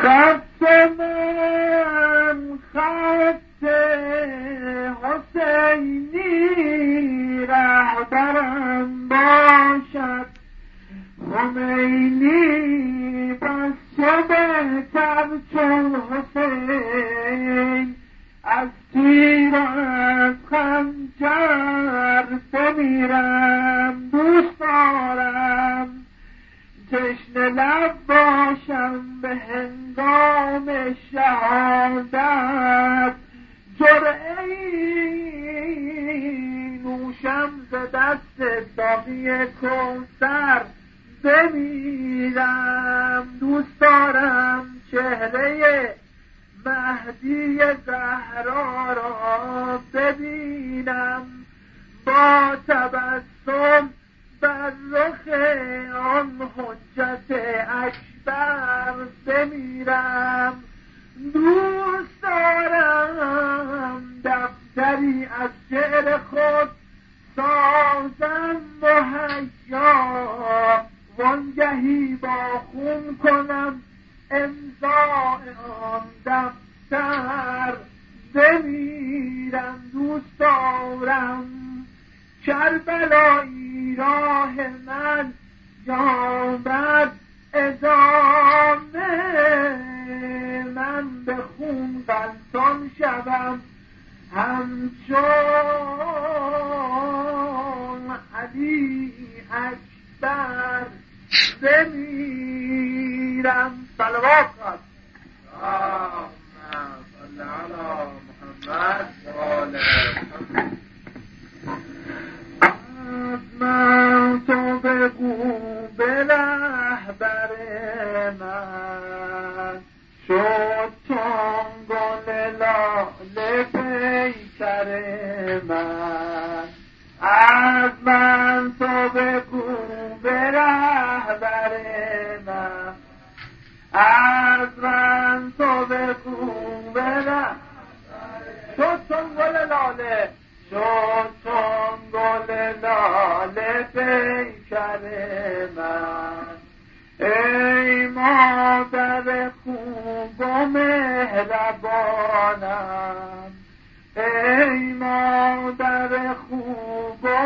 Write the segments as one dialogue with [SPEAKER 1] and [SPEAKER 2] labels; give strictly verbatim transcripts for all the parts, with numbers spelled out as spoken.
[SPEAKER 1] خط من خط حسینی رهبرم باشد، خمینی بس چه بهتر چون حسین، از تیر و از خنجر بمیرم. دوست دارم تشنه لب باشم به هنگام شهادت، جرعه‌ای نوشم ز دست ساقی کوثر بمیرم. دوست دارم چهره مهدی زهرا را ببینم، با تبسم بر رخ آن حجت اکبر بمیرم. دوست دارم دفتری از شعر خود سازم مهیا، وانگهی با خون کنم امضای آن دفتر بمیرم. دوست دارم کربلایی راه من یابد ادامه، من به خون غلطان شوم همچون علی اکبر بمیرم. صلوات کن صلی علی محمد و آل محمد. از من تو بگو به رهبر من، شد چون گل لاله پیکر من. از من تو بگو به رهبر من، از من تو بگو به رهبر، شد چون گل لاله، شد چون گل لاله پیکر من. ای مادر خوب و مهربانم، ای مادر خوب و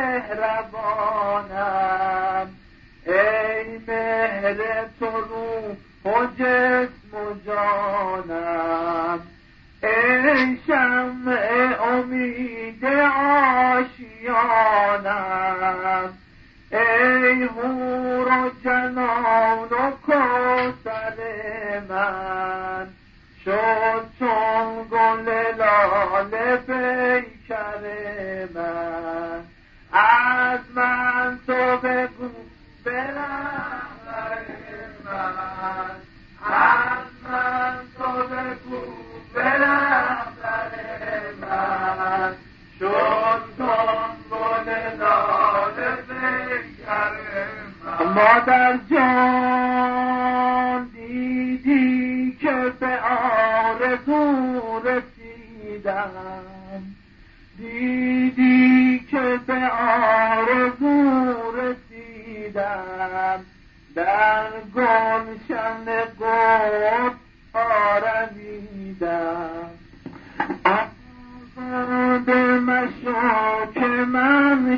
[SPEAKER 1] مهربانم، ای مهر تو روح و جسم و جانم، ای شمع امید آشیانم، ای حور و جنان و کوثر من. شد چون گل لاله پیکر من. از من تو بگو به رهبر من، از من تو بگو به رهبر من. شد چون گل لاله پیکر من. مادر جان دیدی که به آرزو رسیدم، دیدی که به آرزو رسیدم، در گلشن گل آرمیدم. آزاد مشو که من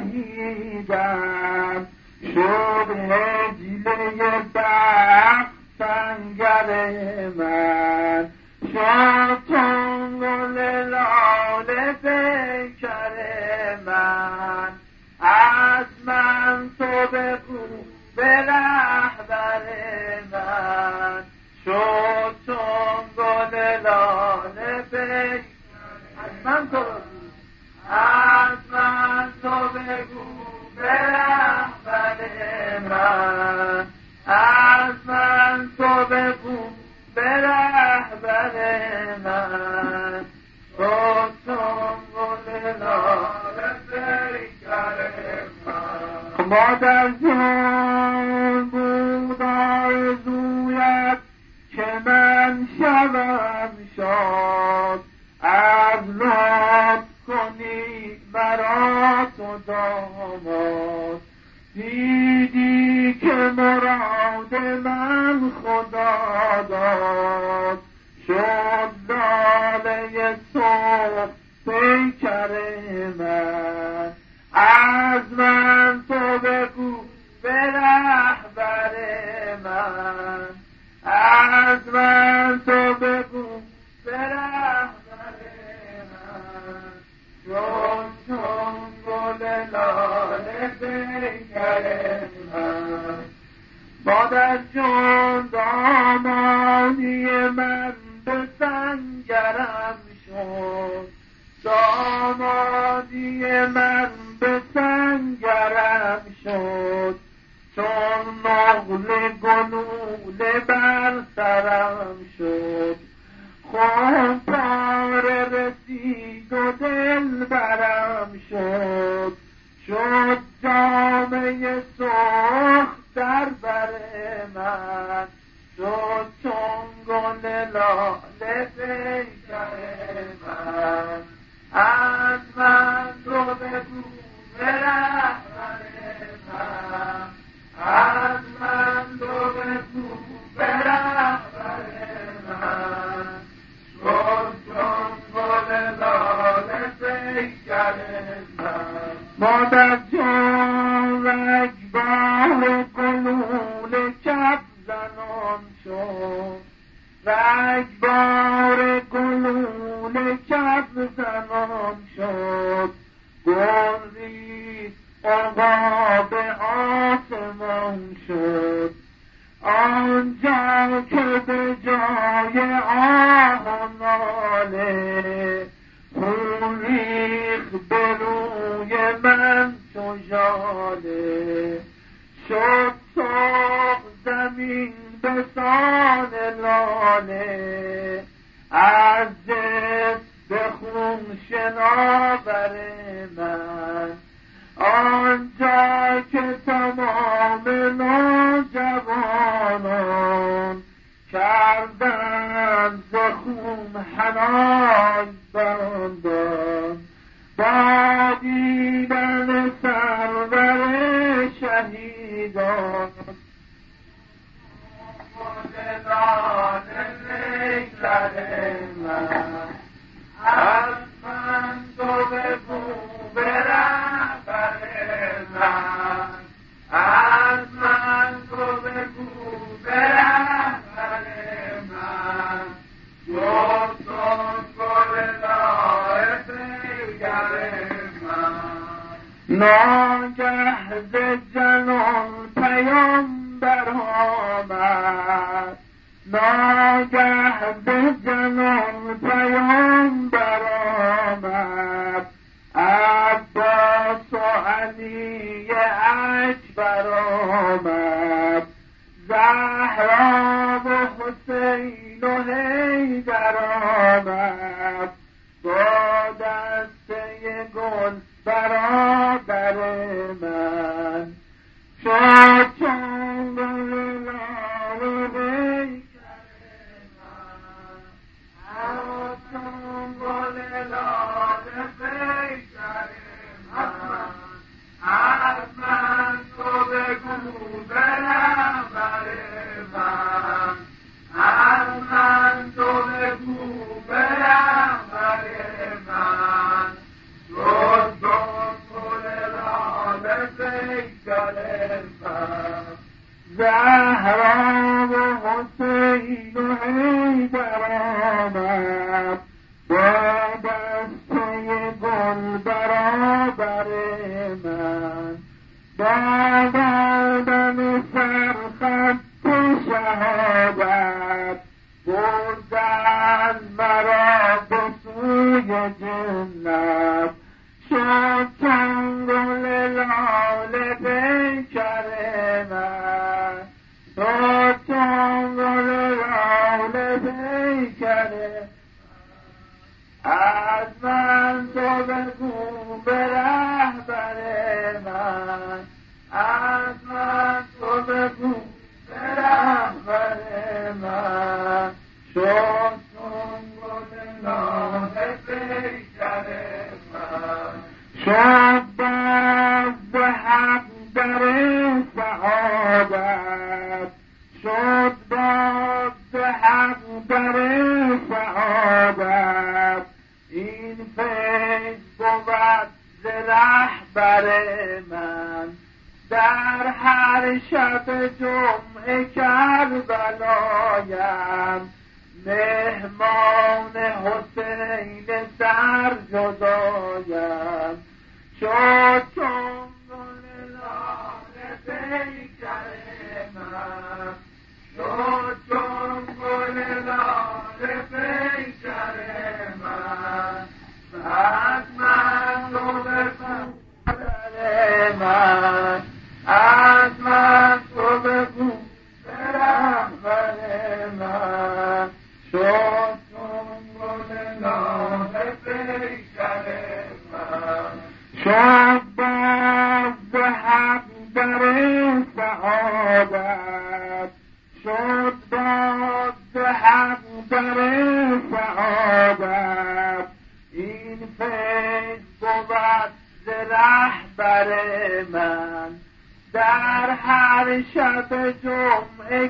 [SPEAKER 1] شهیدم، شد هجله بخت سنگر من. شد چون گل لاله پیکر من. از من تو بگو به رهبر من. شد چون گل لاله پیکر من. تو از من تو بگو به رهبر من. از من تو بگو به رهبر من. شد چون گل لاله پیکر من. مادر جان بود آرزویت که من شوم شاد، از لطف کنی مرا تو داماد. دیدی که مراد
[SPEAKER 2] من خدا داد، شد لاله صبح پیکر من. از من تو بگو به رهبر من، از من تو بگو به رهبر من. شد چون گل لاله پیکر من. مادر جان دامادی من به سنگرم شد، دامادی من به سنگرم شد. چون نقل گلوله بر سرم شد، خون پاره رسید و دل برم شد. شد جامه سرخ در بر من، شد چون گل لاله پیکر من. از من تو بگو به رهبر من، از من تو بگو به رهبر من. شد چون گل لاله پیکر من. مادر جان رگبار گلوله چپ زنان شد، رگبار گلوله چپ زنان شد. گل ریخت عقاب آسمان شد، آنجا که به جای آه و ناله، خون ریخت به روی من چو ژاله. شد سرخ زمین به سان لاله، از جسم به خون شناور من. آنجا که تمام نوجوانان کردن ز خون حنای براندن، با دیدن سرور شهیدان. از من تو بگو به رهبر من، از من تو بگو به رهبر من. شد چون گل لاله پیکر من. ناگه ز جنان پیامبر آمد، ناگه به جنان پیامبر آمد. عباس و علی اکبر آمد، زهرا و حسین و حیدر آمد. با دسته گل برادر من، شد چون گل لاله پیکر من. شد چون گل لاله پیکر من. از من تو بگو به رهبر من، از من تو بگو به رهبر من. شد چون گل لاله پیکر من. زهرا و حسین و حیدر آمد، با دسته گل برابر من. با دادن سرخط شهادت بردن مرا به سوی جنت. شد چون گل لاله پیکر من، شد چون گل لاله پیکر من. از من تو بگو به رهبر من، از من تو بگو به رهبر من. شد چون گل لاله پیکر من. شد باز به حق در سعادت، شد حق در سعادت این فیض بود ز رهبر من در هر شب جمعه کربلایم مهمان حسین سرجدایم شد چون گل لاله پیکر من شد چون گل لاله پیکر من از من تو بگو من از من تو بگو رهبر من شد چون گل لاله پیکر من شد باز به حق در سعادت شد باز به حق در سعادت این فیض بود ز رهبر من در هر شب جمعه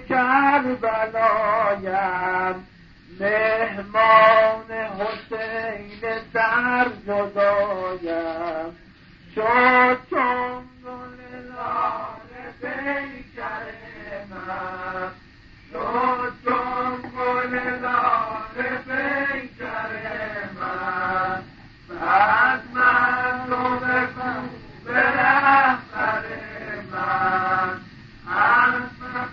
[SPEAKER 2] کربلایم مهمان حسین سرجدایم شد چون گل لاله پیکر من شد چون گل لاله پیکر من از من تو بگو به رهبر من از من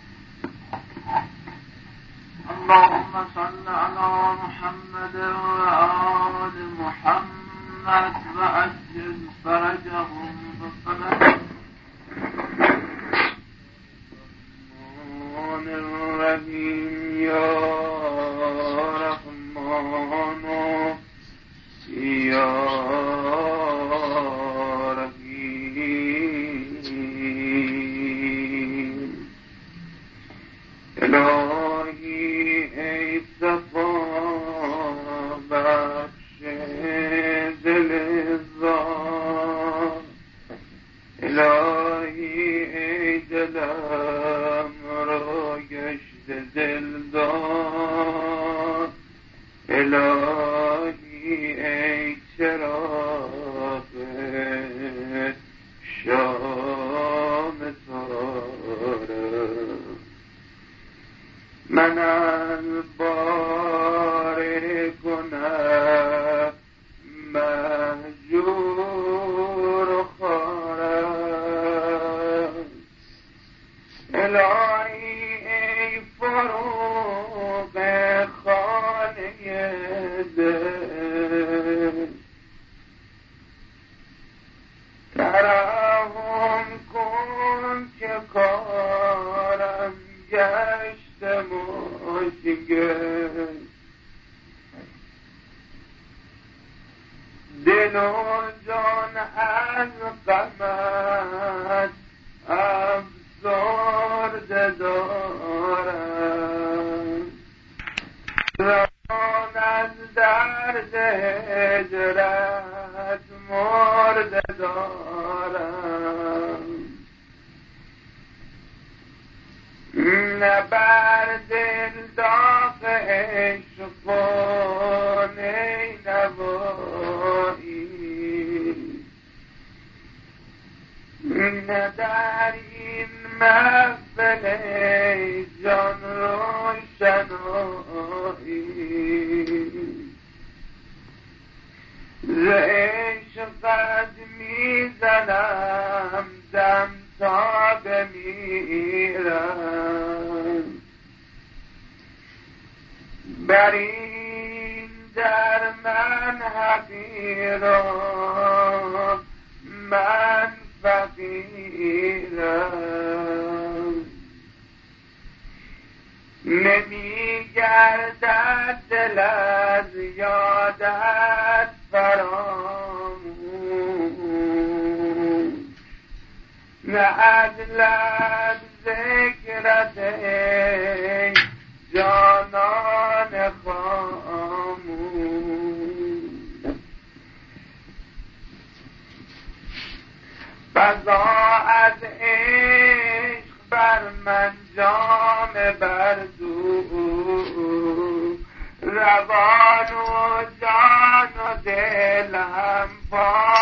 [SPEAKER 2] اللهم صل على محمد وآل محمد وعجل فرجهم بفضلك الرحمن الرحيم يا رحمن يا رحيم الهی ای صفا بخش دل زار الهی ای دلم را گشت دلدار الهی ای چراغ شام تاره من البار گناه مهجور و خارم الهی ای فروغ خانه دل ترحم کن که کارم گشت مشکل دل و جان از غمت افسرده دارم روان از درد هجرت مرده دارم نه بر دل داغ عشق و نینوایی نه در این محفل جان روشنایی ز عشقت میزنم دم تا بمیرم بر این در من حقیرم من فقیرم نمی گردد دل از یادت فراموش نه از لب ذکرت ای جانان خاموش فضا از عشق بر من جام بردوش روان و جان و دلم پاک